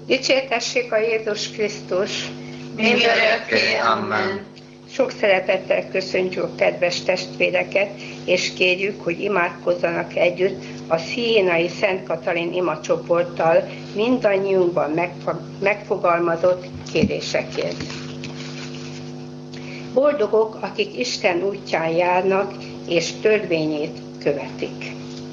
Dicsértessék a Jézus Krisztus! Mindörökké, amen. Sok szeretettel köszöntjük kedves testvéreket, és kérjük, hogy imádkozzanak együtt a Sziénai Szent Katalin imacsoporttal mindannyiunkban megfogalmazott kérésekért. Boldogok, akik Isten útján járnak, és törvényét követik.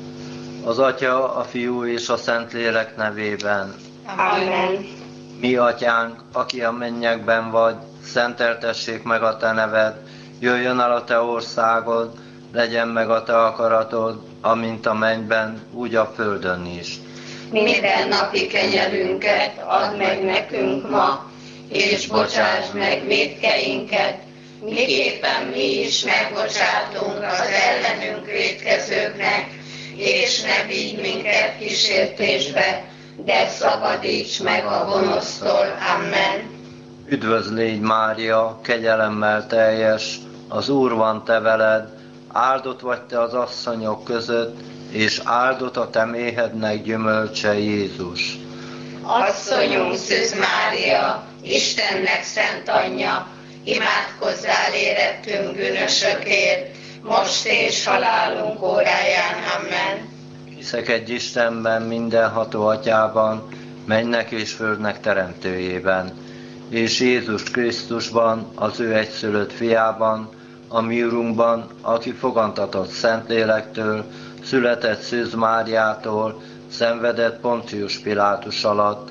Az Atya, a Fiú és a Szentlélek nevében. Amen. Mi Atyánk, aki a mennyekben vagy, szenteltessék meg a Te neved, jöjjön el a Te országod, legyen meg a Te akaratod, amint a mennyben, úgy a földön is. Minden napi kenyerünket add meg nekünk ma, és bocsáss meg vétkeinket, miképpen mi is megbocsátunk az ellenünk vétkezőknek, és ne vigy minket kísértésbe, de szabadíts meg a gonosztól. Amen. Üdvözl légy, Mária, kegyelemmel teljes, az Úr van te veled, áldott vagy te az asszonyok között, és áldott a te méhednek gyümölcse, Jézus. Asszonyunk Szűz Mária, Istennek szent anyja, imádkozzál érettünk bűnösökért, most és halálunk óráján. Amen. Hiszek egy Istenben, mindenható Atyában, mennynek és földnek teremtőjében, és Jézus Krisztusban, az ő egyszülött fiában, a mi Urunkban, aki fogantatott Szentlélektől, született Szűz Máriától, szenvedett Pontius Pilátus alatt,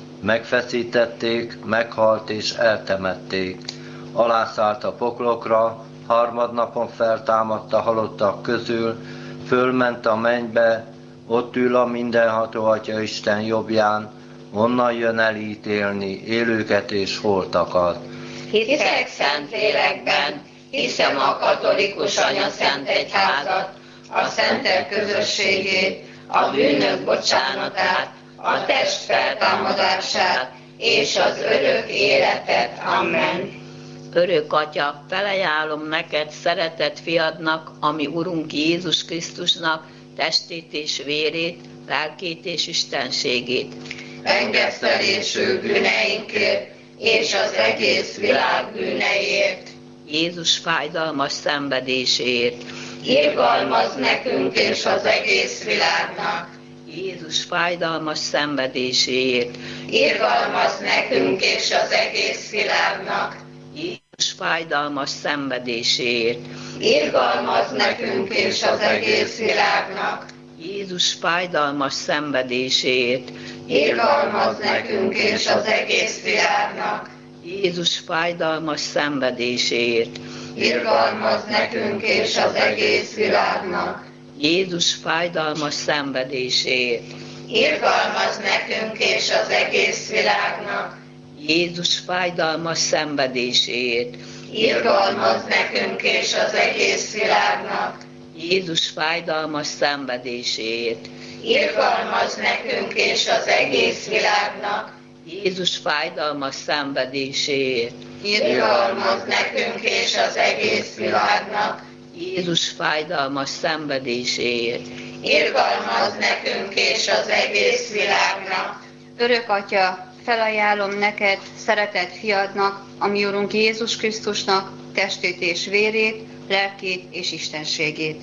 megfeszítették, meghalt és eltemették. Alászállt a poklokra, harmadnapon feltámadt a halottak közül, fölment a mennybe, ott ül a mindenható Atya Isten jobbján, onnan jön el ítélni élőket és holtakat. Hiszek Szentlélekben, hiszem a katolikus anyaszent egyházat, a szentek közösségét, a bűnök bocsánatát, a test feltámadását és az örök életet. Amen. Örök Atya, felajánlom neked szeretett fiadnak, ami Urunk Jézus Krisztusnak testét és vérét, lelkét és istenségét. Engesztelésű bűneinkért és az egész világ bűneiért. Jézus fájdalmas szenvedéséért. Irgalmazz nekünk és az egész világnak. Jézus fájdalmas szenvedéséért. Irgalmazz nekünk és az egész világnak. Jézus fájdalmas szenvedéséért. Irgalmazz nekünk és az egész világnak. Jézus fájdalmas szenvedéséért. Irgalmazz nekünk és az egész világnak. Jézus fájdalmas szenvedéséért. Irgalmazz nekünk és az egész világnak. Jézus fájdalmas szenvedéséért. Irgalmazz nekünk és az egész világnak. Jézus fájdalmas szenvedéséért. Irgalmazz nekünk és az egész világnak. Jézus fájdalmas szenvedéséért. Irgalmazz nekünk és az egész világnak. Jézus fájdalmas szenvedéséért. Irgalmazz nekünk és az egész világnak. Jézus fájdalmas szenvedéséért. Irgalmazz nekünk és az egész világnak. Örök Atya, felajánlom neked, szeretett fiadnak, a mi Urunk Jézus Krisztusnak testét és vérét, lelkét és istenségét.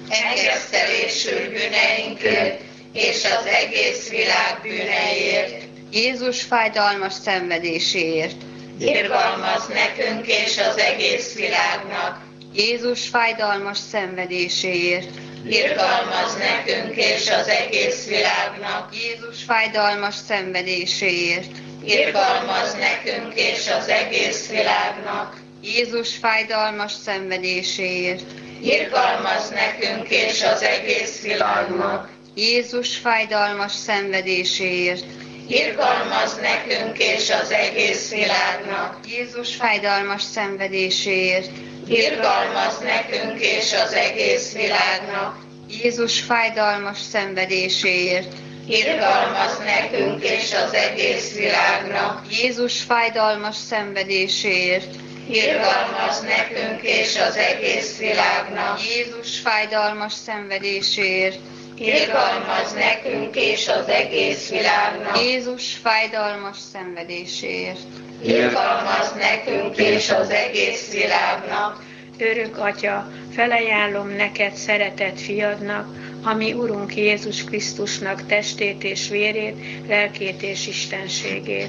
Engesztelésű bűneinkért és az egész világ bűneiért. Jézus fájdalmas szenvedéséért. Irgalmazz nekünk és az egész világnak. Jézus fájdalmas szenvedéséért. Irgalmazz nekünk és az egész világnak. Jézus fájdalmas szenvedéséért. Irgalmazz nekünk és az egész világnak. Jézus fájdalmas szenvedéséért. Irgalmazz nekünk és az egész világnak. Jézus fájdalmas szenvedéséért. Irgalmazz nekünk és az egész világnak. Jézus fájdalmas szenvedéséért. Irgalmazz nekünk és az egész világnak. Jézus fájdalmas szenvedéséért. Irgalmazz nekünk és az egész világnak. Jézus fájdalmas szenvedéséért. Irgalmazz nekünk és az egész világnak. Jézus fájdalmas szenvedéséért. irgalmazz nekünk és az egész világnak. Jézus fájdalmas szenvedéséért, Irgalmazz nekünk és az egész világnak. Örök Atya, felajánlom neked szeretett fiadnak, ami Urunk Jézus Krisztusnak testét és vérét, lelkét és istenségét.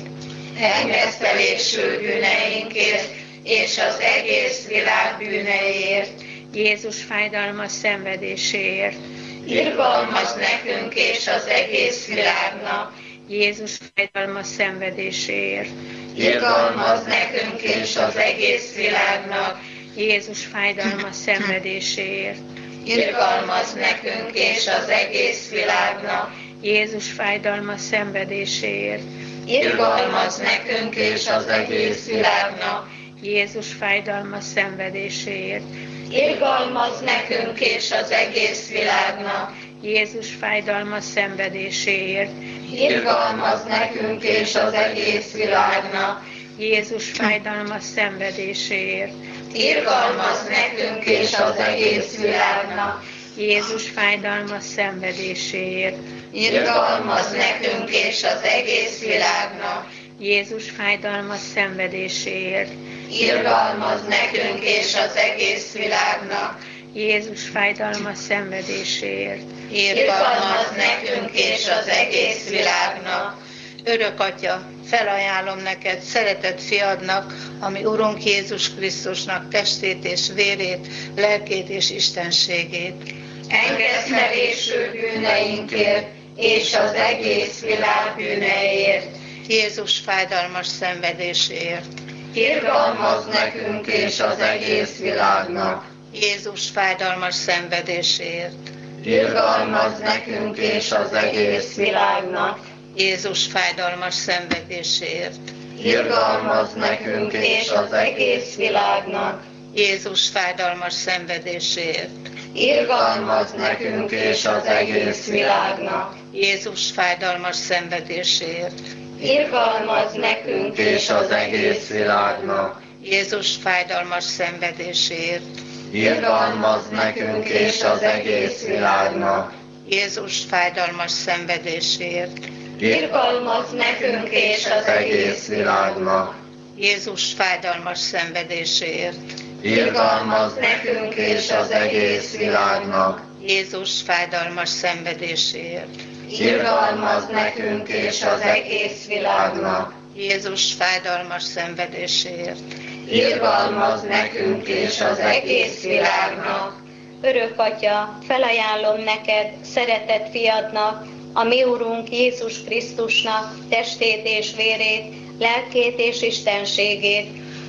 Engesztelésű bűneinkért és az egész világ bűneiért. Jézus fájdalmas szenvedéséért. Irgalmazz nekünk és az egész világnak. Jézus fájdalmas szenvedéséért. Irgalmazz nekünk és az egész világnak. Jézus fájdalmas szenvedéséért. Irgalmazz nekünk és az egész világnak. Jézus fájdalmas szenvedéséért. Irgalmazz nekünk és az egész világnak. Jézus fájdalmas szenvedéséért. Irgalmazz nekünk és az egész világnak. Jézus fájdalmas szenvedéséért. Irgalmazz nekünk és az egész világnak. Jézus fájdalmas szenvedéséért. Irgalmazz nekünk és az egész világnak. Jézus fájdalmas szenvedéséért. Irgalmazz nekünk és az egész világnak. Jézus fájdalmas szenvedéséért. Irgalmazz nekünk és az egész világnak. Jézus fájdalmas szenvedéséért. Irgalmazz nekünk és az egész világnak. Örök Atya, felajánlom neked szeretett fiadnak, ami Urunk Jézus Krisztusnak testét és vérét, lelkét és istenségét. Engesztelésű bűneinkért és az egész világ bűneiért. Jézus fájdalmas szenvedéséért. Irgalmazz nekünk és az egész világnak. Jézus fájdalmas szenvedéséért. Irgalmazz nekünk és az egész világnak. Jézus fájdalmas szenvedéséért. Irgalmazz nekünk és az egész világnak. Jézus fájdalmas szenvedéséért. Irgalmazz nekünk és az egész világnak. Jézus fájdalmas szenvedéséért. Irgalmazz nekünk és az egész világnak. Jézus fájdalmas szenvedéséért. Irgalmazz nekünk és az egész világnak. Jézus fájdalmas szenvedéséért. Irgalmazz nekünk és az egész világnak. Jézus fájdalmas szenvedéséért. Irgalmazz nekünk és az egész világnak. Jézus fájdalmas szenvedéséért. Irgalmazz nekünk és az egész világnak. Jézus fájdalmas szenvedéséért. Irgalmazz nekünk és az egész világnak. Örök Atya, felajánlom neked, szeretett fiadnak, a mi Urunk Jézus Krisztusnak testét és vérét, lelkét és istenségét.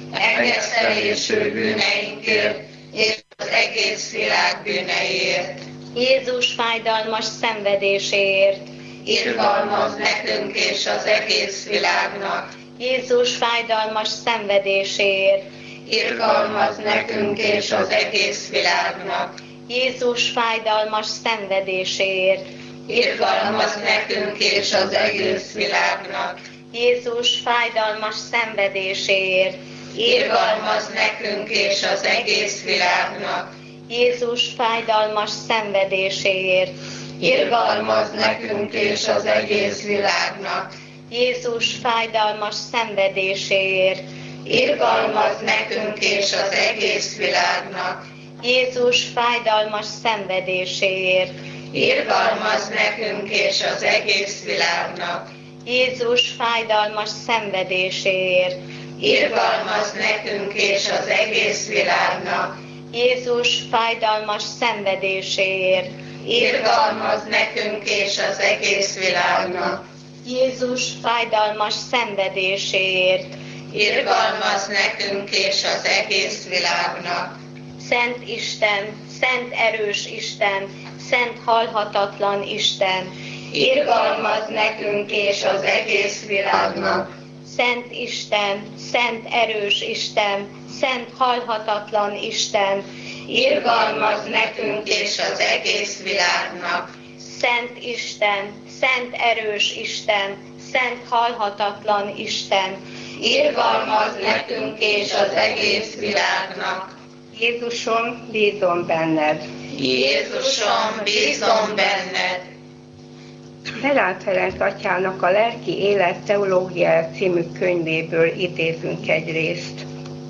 Engesztelésű bűneinkért és az egész világ bűneiért. Jézus fájdalmas szenvedéséért. Irgalmazz nekünk és az egész világnak. Jézus fájdalmas szenvedéséért. Irgalmazz nekünk és az egész világnak. Jézus fájdalmas szenvedéséért. Irgalmazz nekünk és az egész világnak. Jézus fájdalmas szenvedéséért. Irgalmazz nekünk és az egész világnak. Jézus fájdalmas szenvedéséért. Irgalmazz nekünk és az egész világnak. Jézus fájdalmas szenvedéséért. Irgalmazz nekünk és az egész világnak. Jézus fájdalmas szenvedéséért. Irgalmazz nekünk és az egész világnak. Jézus fájdalmas szenvedéséért. Irgalmazz nekünk és az egész világnak. Jézus fájdalmas szenvedéséért. Irgalmazz nekünk és az egész világnak. Jézus fájdalmas szenvedéséért. Irgalmazz nekünk és az egész világnak. Szent Isten, szent erős Isten, szent halhatatlan Isten. Irgalmazz nekünk és az egész világnak. Szent Isten, szent erős Isten, szent halhatatlan Isten. Irgalmazz nekünk és az egész világnak. Szent Isten, szent erős Isten, szent halhatatlan Isten. Irgalmazz nekünk és az egész világnak. Jézusom, bízom benned. Jézusom, bízom benned. Berán Ferenc atyának a Lelki Élet Teológiája című könyvéből idézünk egy részt.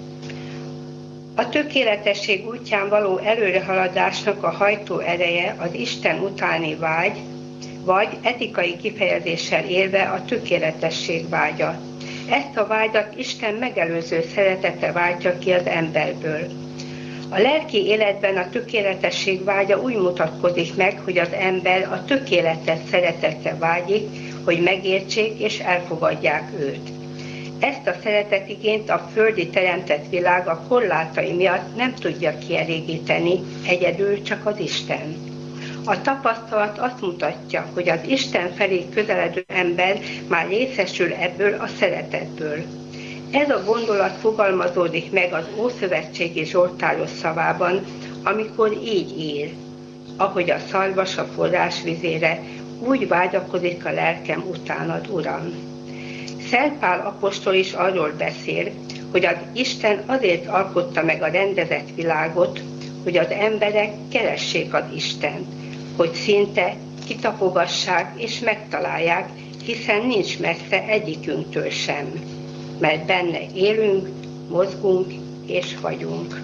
A tökéletesség útján való előrehaladásnak a hajtó ereje az Isten utáni vágy, vagy etikai kifejezéssel élve a tökéletesség vágya. Ezt a vágyat Isten megelőző szeretete váltja ki az emberből. A lelki életben a tökéletesség vágya úgy mutatkozik meg, hogy az ember a tökéletes szeretetre vágyik, hogy megértsék és elfogadják őt. Ezt a szeretetigényt a földi teremtett világ a korlátai miatt nem tudja kielégíteni, egyedül csak az Isten. A tapasztalat azt mutatja, hogy az Isten felé közeledő ember már részesül ebből a szeretetből. Ez a gondolat fogalmazódik meg az Ószövetségi Zsoltáros szavában, amikor így ír: ahogy a szarvas a forrásvizére, úgy vágyakozik a lelkem utánad, Uram. Szent Pál apostol is arról beszél, hogy az Isten azért alkotta meg a rendezett világot, hogy az emberek keressék az Istent, hogy szinte kitapogassák és megtalálják, hiszen nincs messze egyikünktől sem, mert benne élünk, mozgunk és vagyunk.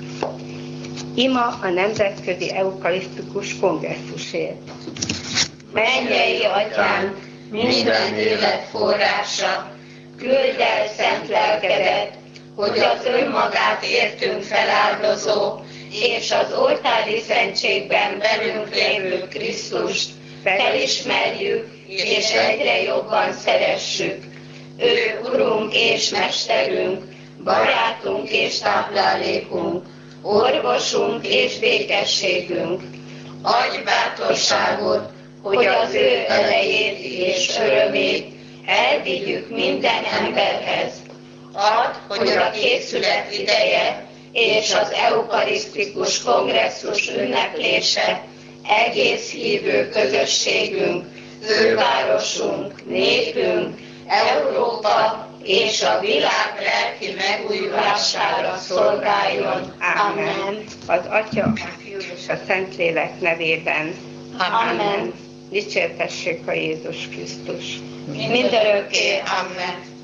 Ima a Nemzetközi Eukarisztikus Kongresszusért. Mennyei Atyánk, minden élet forrása, küldj el szent lelkedet, hogy az önmagát értünk feláldozó, és az oltári szentségben velünk lévő Krisztust felismerjük, és egyre jobban szeressük. Ő Urunk és Mesterünk, barátunk és táplálékunk, orvosunk és békességünk. Adj bátorságot, hogy az ő erejét és örömét elvigyük minden emberhez. Add, hogy a készület ideje és az eukarisztikus kongresszus ünneplése egész hívő közösségünk, fővárosunk, népünk, Európa és a világ lelki megújulására szolgáljon. Amen. Az Atya, a Fiú és a Szentlélek nevében. Amen. Dicsértessék a Jézus Krisztus. Mindörökké. Amen.